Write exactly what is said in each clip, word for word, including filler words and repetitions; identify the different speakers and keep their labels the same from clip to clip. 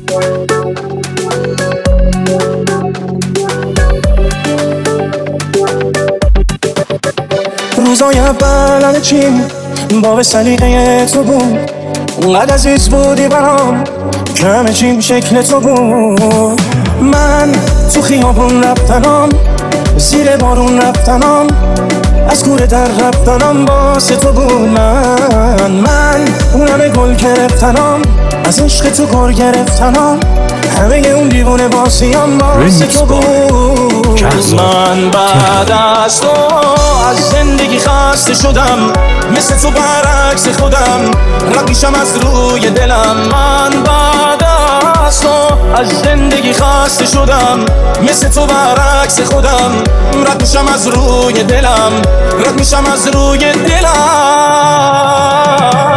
Speaker 1: روزای اول همه چیم با سلیقه تو بود، اونقدر عزیز بودی برام که همه چیم شکل تو بود. من تو خیابون رفتنم، زیر بارون رفتنم، از کوره در رفتنم واسه تو بود. من من اون همه گل گرفتنم، از عشق تو گل گرفتنم، همه اون دیوونه باسیم واسه تو بود. من بعد از تو از زندگی خسته شدم، مثل تو برعکس خودم رد میشم از روی دلم. من بعد از تو از زندگی خسته شدم، مثل تو برعکس خودم رد میشم از روی دلم، رد میشم از روی دلم.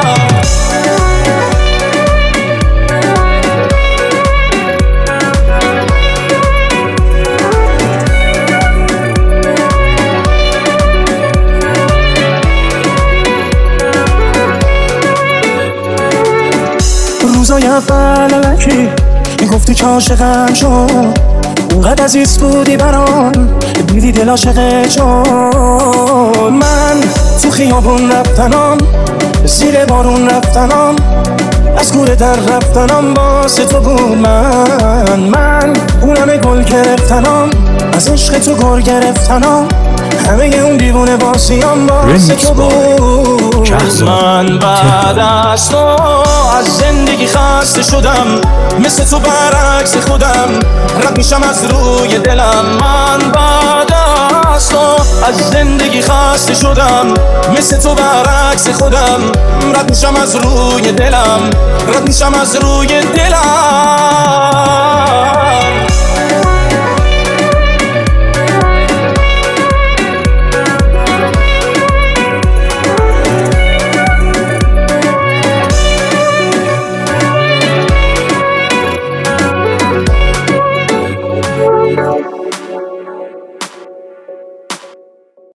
Speaker 1: روزای اول الکی گفتی که عاشقم شد، اونقدر عزیز بودی برام دیدی دل عاشقت شد. من تو خیابون رفتنم، زیر بارون رفتنم، از کوره در رفتنم واسه تو بود. من من اون همه گل گرفتنم، از عشق تو گل گرفتنم، همه اون دیوونه باسیم واسه تو بود. من بعد از تو از زندگی خسته شدم، مثل تو برعکس خودم رد میشم از روی دلم. من بعد از تو از زندگی خسته شدم، مثل تو برعکس خودم رد میشم از روی دلم، رد میشم از روی دلم.